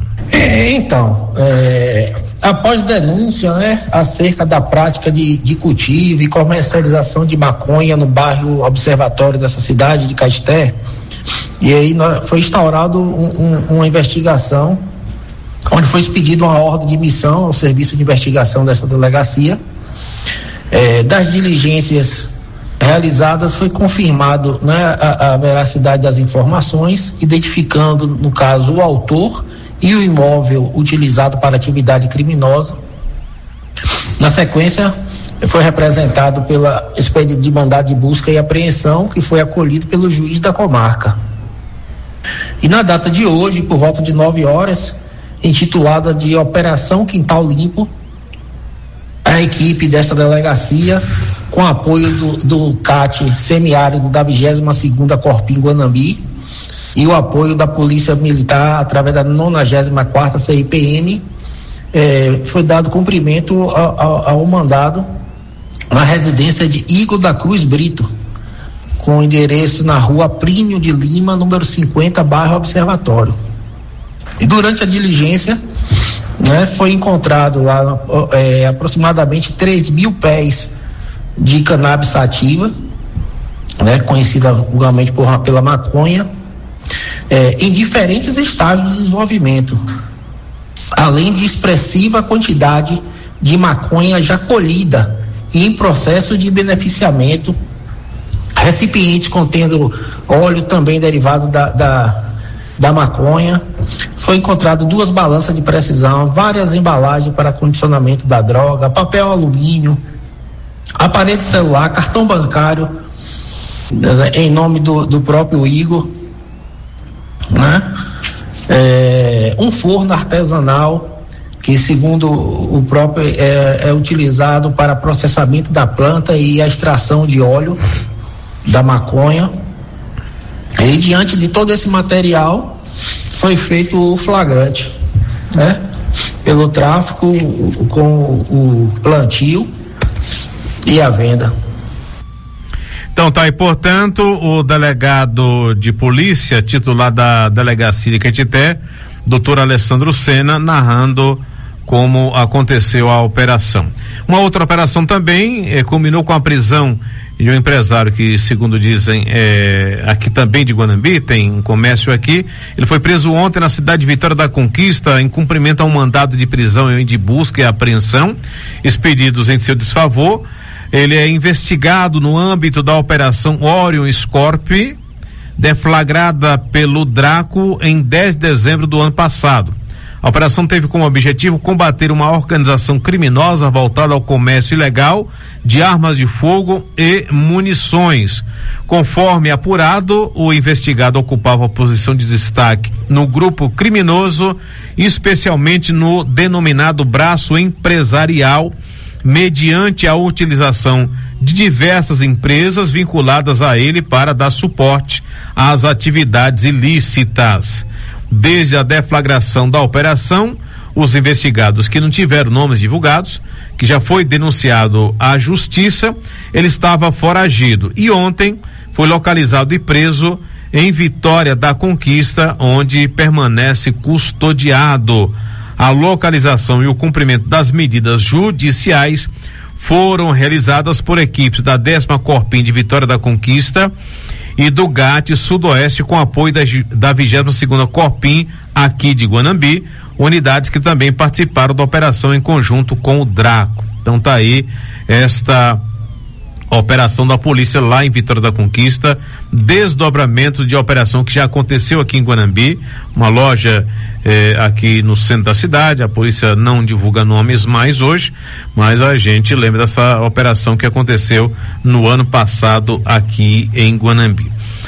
Após denúncia, acerca da prática de cultivo e comercialização de maconha no bairro Observatório dessa cidade de Caetité, e aí foi instaurado uma investigação, onde foi expedida uma ordem de missão ao serviço de investigação dessa delegacia. Das diligências realizadas, foi confirmado a veracidade das informações, identificando, no caso, o autor e o imóvel utilizado para atividade criminosa. Na sequência, foi representado pela expediente de mandado de busca e apreensão, que foi acolhido pelo juiz da comarca. E na data de hoje, por volta de 9 horas, intitulada de Operação Quintal Limpo, a equipe dessa delegacia, com apoio do CAT semiárido da 22ª Corpim Guanambi e o apoio da Polícia Militar através da 94ª CIPM, foi dado cumprimento ao mandado na residência de Igor da Cruz Brito, com endereço na rua Plínio de Lima, número 50, bairro Observatório. E durante a diligência, foi encontrado lá aproximadamente 3.000 pés de cannabis sativa, conhecida vulgarmente pela maconha, em diferentes estágios de desenvolvimento, além de expressiva quantidade de maconha já colhida e em processo de beneficiamento, recipientes contendo óleo também derivado da maconha. Foi encontrado 2 balanças de precisão, várias embalagens para condicionamento da droga, papel alumínio, aparelho celular, cartão bancário, em nome do próprio Igor, um forno artesanal que, segundo o próprio, é utilizado para processamento da planta e a extração de óleo da maconha. E diante de todo esse material foi feito o flagrante, pelo tráfico com o plantio e a venda. Então tá aí, portanto, o delegado de polícia, titular da delegacia de Caetité, doutor Alessandro Sena, narrando como aconteceu a operação. Uma outra operação também culminou com a prisão de um empresário que, segundo dizem, aqui também de Guanambi, tem um comércio aqui. Ele foi preso ontem na cidade de Vitória da Conquista em cumprimento a um mandado de prisão e de busca e apreensão expedidos em seu desfavor. Ele é investigado no âmbito da operação Orion Scorp, deflagrada pelo Draco em 10 de dezembro do ano passado. A operação teve como objetivo combater uma organização criminosa voltada ao comércio ilegal de armas de fogo e munições. Conforme apurado, o investigado ocupava a posição de destaque no grupo criminoso, especialmente no denominado braço empresarial, mediante a utilização de diversas empresas vinculadas a ele para dar suporte às atividades ilícitas. Desde a deflagração da operação, os investigados que não tiveram nomes divulgados, que já foi denunciado à justiça, ele estava foragido e ontem foi localizado e preso em Vitória da Conquista, onde permanece custodiado. A localização e o cumprimento das medidas judiciais foram realizadas por equipes da 10ª Corpim de Vitória da Conquista e do GAT Sudoeste, com apoio da 22ª Corpim aqui de Guanambi, unidades que também participaram da operação em conjunto com o Draco. Então tá aí esta operação da polícia lá em Vitória da Conquista, desdobramento de operação que já aconteceu aqui em Guanambi, uma loja aqui no centro da cidade. A polícia não divulga nomes mais hoje, mas a gente lembra dessa operação que aconteceu no ano passado aqui em Guanambi.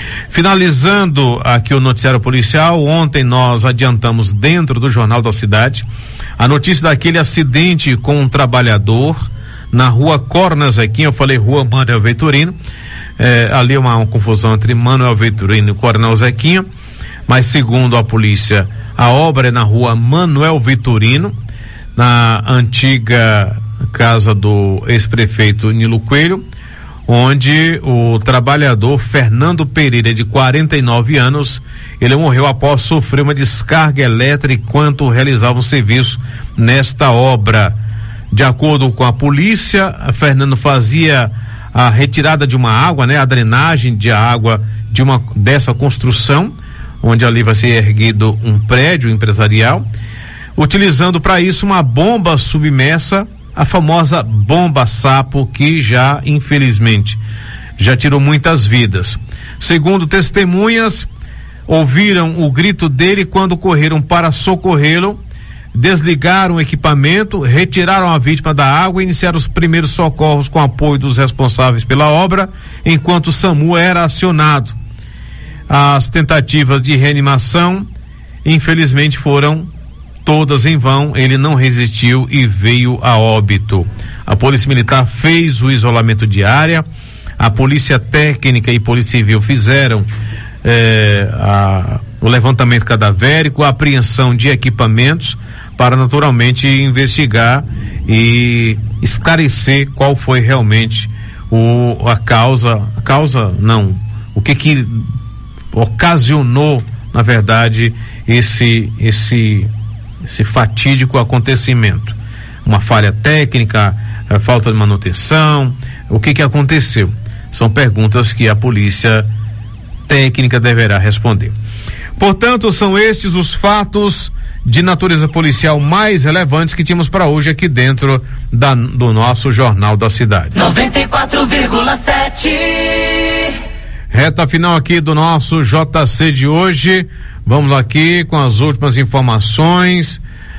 Finalizando aqui o noticiário policial, ontem nós adiantamos dentro do Jornal da Cidade a notícia daquele acidente com um trabalhador na rua Coronel Zequinha. Eu falei rua Manuel Vitorino, ali uma confusão entre Manuel Vitorino e Coronel Zequinha, mas segundo a polícia, a obra é na rua Manuel Vitorino, na antiga casa do ex-prefeito Nilo Coelho, onde o trabalhador Fernando Pereira, de 49 anos, ele morreu após sofrer uma descarga elétrica enquanto realizava um serviço nesta obra. De acordo com a polícia, Fernando fazia a retirada de uma água, a drenagem de água dessa construção, onde ali vai ser erguido um prédio empresarial, utilizando para isso uma bomba submersa, a famosa bomba sapo, que já, infelizmente, já tirou muitas vidas. Segundo testemunhas, ouviram o grito dele quando correram para socorrê-lo. desligaram o equipamento, retiraram a vítima da água e iniciaram os primeiros socorros com apoio dos responsáveis pela obra, enquanto o SAMU era acionado. As tentativas de reanimação, infelizmente, foram todas em vão. Ele não resistiu e veio a óbito. A Polícia Militar fez o isolamento de área, a Polícia Técnica e Polícia Civil fizeram o levantamento cadavérico, a apreensão de equipamentos para naturalmente investigar e esclarecer qual foi realmente o que ocasionou, na verdade, esse fatídico acontecimento. Uma falha técnica, falta de manutenção, o que aconteceu? São perguntas que a polícia técnica deverá responder. Portanto, são esses os fatos de natureza policial mais relevantes que tínhamos para hoje aqui dentro do nosso Jornal da Cidade. 94,7. Reta final aqui do nosso JC de hoje. Vamos aqui com as últimas informações.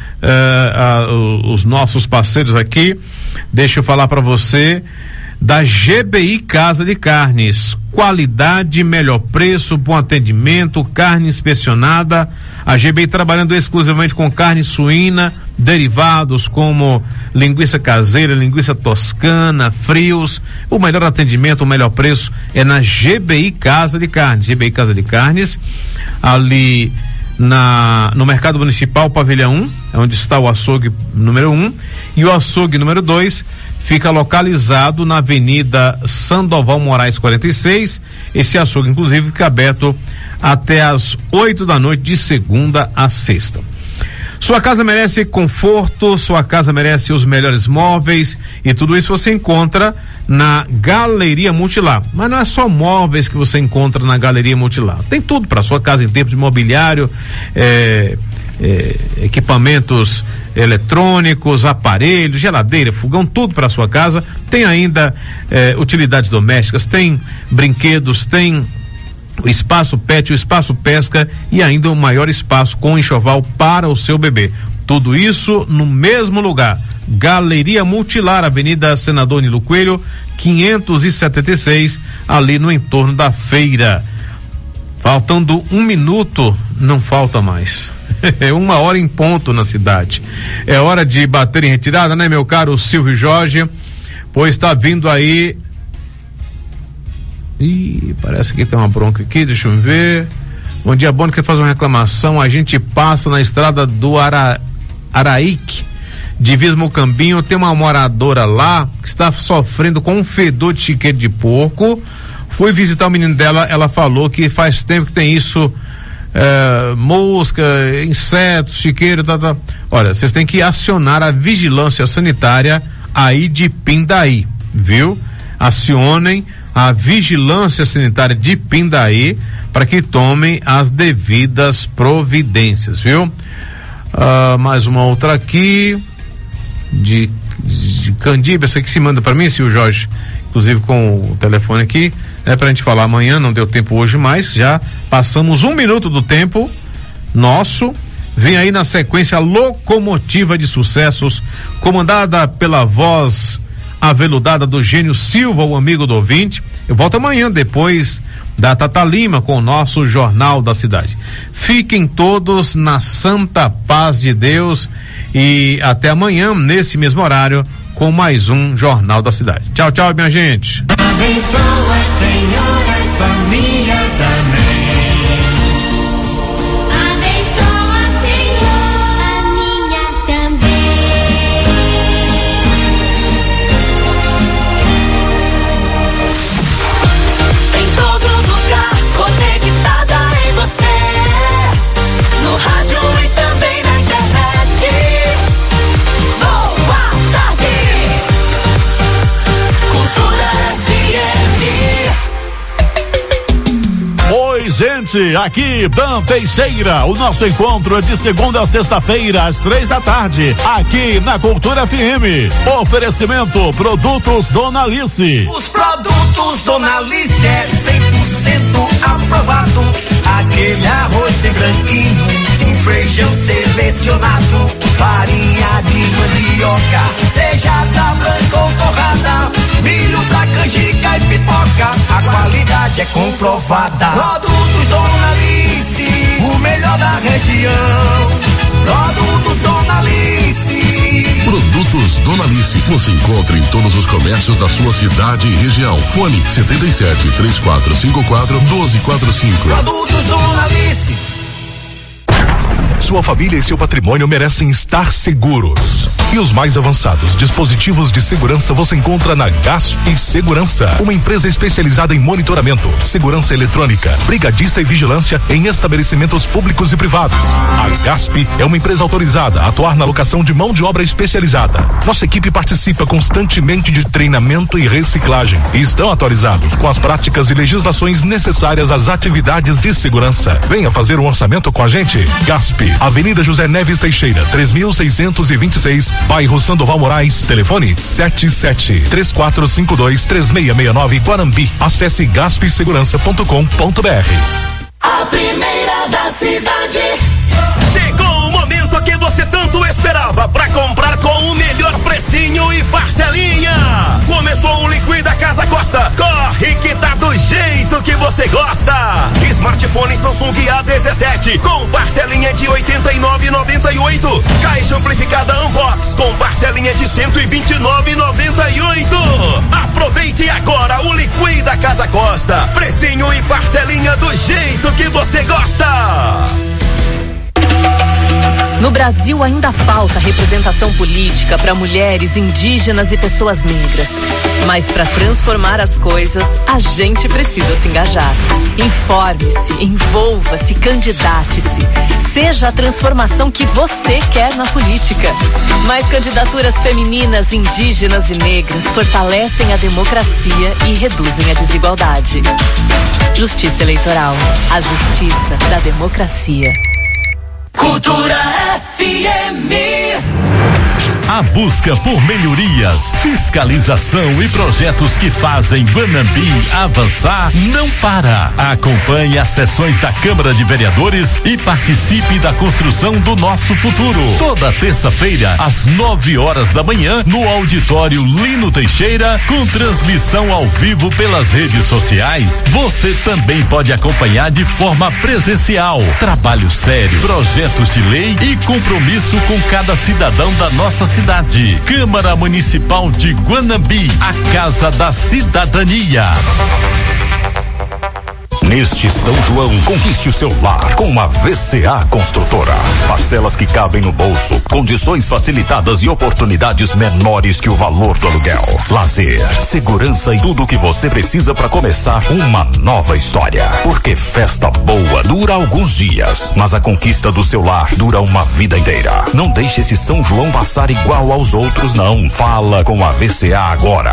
Os nossos parceiros aqui. Deixa eu falar para você da GBI Casa de Carnes. Qualidade, melhor preço, bom atendimento, carne inspecionada. A GBI trabalhando exclusivamente com carne suína, derivados como linguiça caseira, linguiça toscana, frios. O melhor atendimento, o melhor preço é na GBI Casa de Carnes. GBI Casa de Carnes, ali no Mercado Municipal, Pavilhão 1, é onde está o açougue número 1, e o açougue número 2 fica localizado na Avenida Sandoval Moraes 46. Esse açougue, inclusive, fica aberto até às 8 da noite, de segunda a sexta. Sua casa merece conforto, sua casa merece os melhores móveis, e tudo isso você encontra na Galeria Multilar. Mas não é só móveis que você encontra na Galeria Multilar. Tem tudo para sua casa em termos de mobiliário, equipamentos eletrônicos, aparelhos, geladeira, fogão, tudo para sua casa. Tem ainda utilidades domésticas, tem brinquedos, tem o espaço pet, o espaço pesca e ainda o maior espaço com enxoval para o seu bebê. Tudo isso no mesmo lugar. Galeria Multilar, Avenida Senador Nilo Coelho, 576, ali no entorno da feira. Faltando 1 minuto, não falta mais. É 1h em ponto na cidade. É hora de bater em retirada, né, meu caro Silvio Jorge? Pois está vindo aí. Ih, parece que tem uma bronca aqui, deixa eu ver. Bom dia, Boni, quer fazer uma reclamação? A gente passa na estrada do Araíque, divisa Mucambinho, tem uma moradora lá que está sofrendo com um fedor de chiqueiro de porco. Fui visitar o menino dela, ela falou que faz tempo que tem isso, mosca, insetos, chiqueiro, tá. Olha, vocês têm que acionar a vigilância sanitária aí de Pindaí, viu? Acionem a vigilância sanitária de Pindaí para que tomem as devidas providências, viu? Mais uma outra aqui de Candiba, essa aqui se manda para mim, Silvio Jorge, inclusive com o telefone aqui, pra gente falar amanhã, não deu tempo hoje mais, já passamos 1 minuto do tempo nosso. Vem aí na sequência Locomotiva de Sucessos, comandada pela voz aveludada do Gênio Silva, o amigo do ouvinte. Eu volto amanhã, depois da Tata Lima, com o nosso Jornal da Cidade. Fiquem todos na santa paz de Deus e até amanhã, nesse mesmo horário, com mais um Jornal da Cidade. Tchau, tchau, minha gente. Abençoa, Senhor, as famílias, amém. Gente, aqui Dan Teixeira, o nosso encontro é de segunda a sexta-feira às 3h, aqui na Cultura FM. Oferecimento Produtos Dona Alice. Os produtos Dona Alice é 100% aprovado. Aquele arroz bem branquinho, feijão selecionado, farinha de mandioca, seja da branca ou torrada, milho da canjica e pipoca, a qualidade é comprovada. Produtos Dona Alice, o melhor da região. Produtos Dona Alice. Produtos Dona Alice, você encontra em todos os comércios da sua cidade e região. Fone 77 3454 1245. Produtos Dona Alice. Sua família e seu patrimônio merecem estar seguros. E os mais avançados dispositivos de segurança você encontra na Gasp Segurança, uma empresa especializada em monitoramento, segurança eletrônica, brigadista e vigilância em estabelecimentos públicos e privados. A Gasp é uma empresa autorizada a atuar na locação de mão de obra especializada. Nossa equipe participa constantemente de treinamento e reciclagem e estão atualizados com as práticas e legislações necessárias às atividades de segurança. Venha fazer um orçamento com a gente. Gasp, Avenida José Neves Teixeira, 3626, bairro Sandoval Moraes, telefone 77-3452-3669, Guanambi. Acesse gaspsegurança.com.br. A primeira da cidade. Chegou o momento que você tanto esperava para comprar com o melhor precinho e parcelinha. Começou o Liquida Casa Costa. Corre que tá do jeito que você gosta. Smartphone Samsung A17 com parcelinha de R$ 89,98. Caixa amplificada Unvox com parcelinha de R$ 129,98. Aproveite agora o Liquida Casa Costa. Precinho e parcelinha do jeito que você gosta. No Brasil ainda falta representação política para mulheres, indígenas e pessoas negras. Mas para transformar as coisas, a gente precisa se engajar. Informe-se, envolva-se, candidate-se. Seja a transformação que você quer na política. Mais candidaturas femininas, indígenas e negras fortalecem a democracia e reduzem a desigualdade. Justiça Eleitoral. A justiça da democracia. Cultura FM. A busca por melhorias, fiscalização e projetos que fazem Guanambi avançar não para. Acompanhe as sessões da Câmara de Vereadores e participe da construção do nosso futuro. Toda terça-feira, às 9h da manhã, no auditório Lino Teixeira, com transmissão ao vivo pelas redes sociais. Você também pode acompanhar de forma presencial. Trabalho sério, projetos de lei e compromisso com cada cidadão da nossa cidade. Câmara Municipal de Guanambi, a Casa da Cidadania. Neste São João, conquiste o seu lar com a VCA Construtora. Parcelas que cabem no bolso, condições facilitadas e oportunidades menores que o valor do aluguel. Lazer, segurança e tudo o que você precisa para começar uma nova história. Porque festa boa dura alguns dias, mas a conquista do seu lar dura uma vida inteira. Não deixe esse São João passar igual aos outros, não. Fala com a VCA agora.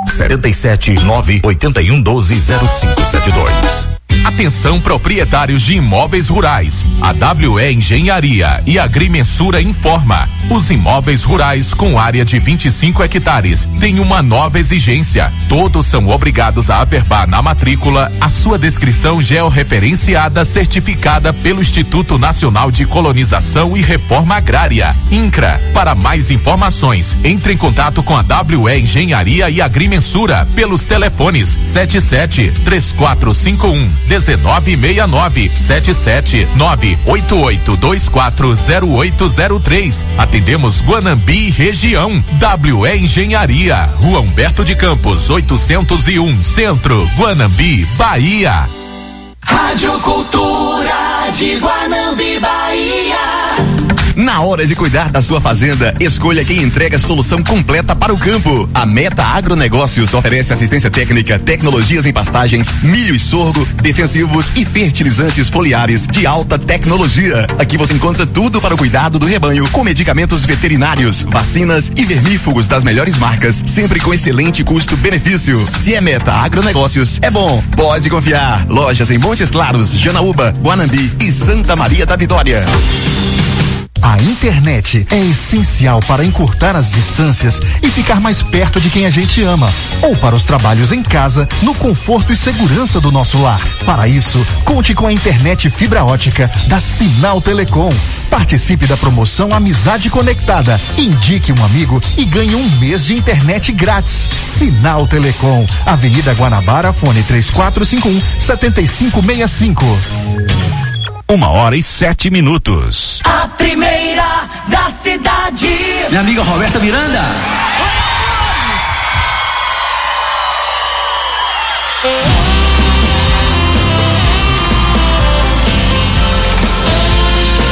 77-98112-0572. Atenção, proprietários de imóveis rurais. A WE Engenharia e Agrimensura informa: os imóveis rurais com área de 25 hectares têm uma nova exigência. Todos são obrigados a averbar na matrícula a sua descrição georreferenciada certificada pelo Instituto Nacional de Colonização e Reforma Agrária, INCRA. Para mais informações, entre em contato com a WE Engenharia e Agrimensura pelos telefones 77-3451-1969, 77988240803. Atendemos Guanambi e região. WE Engenharia, Rua Humberto de Campos, 801, Centro, Guanambi, Bahia. Rádio Cultura de Guanambi, Bahia. Na hora de cuidar da sua fazenda, escolha quem entrega solução completa para o campo. A Meta Agronegócios oferece assistência técnica, tecnologias em pastagens, milho e sorgo, defensivos e fertilizantes foliares de alta tecnologia. Aqui você encontra tudo para o cuidado do rebanho, com medicamentos veterinários, vacinas e vermífugos das melhores marcas, sempre com excelente custo-benefício. Se é Meta Agronegócios, é bom, pode confiar. Lojas em Montes Claros, Janaúba, Guanambi e Santa Maria da Vitória. A internet é essencial para encurtar as distâncias e ficar mais perto de quem a gente ama, ou para os trabalhos em casa, no conforto e segurança do nosso lar. Para isso, conte com a internet fibra ótica da Sinal Telecom. Participe da promoção Amizade Conectada. Indique um amigo e ganhe um mês de internet grátis. Sinal Telecom, Avenida Guanabara, fone 3451-7565. 1h07. A primeira da cidade. Minha amiga Roberta Miranda.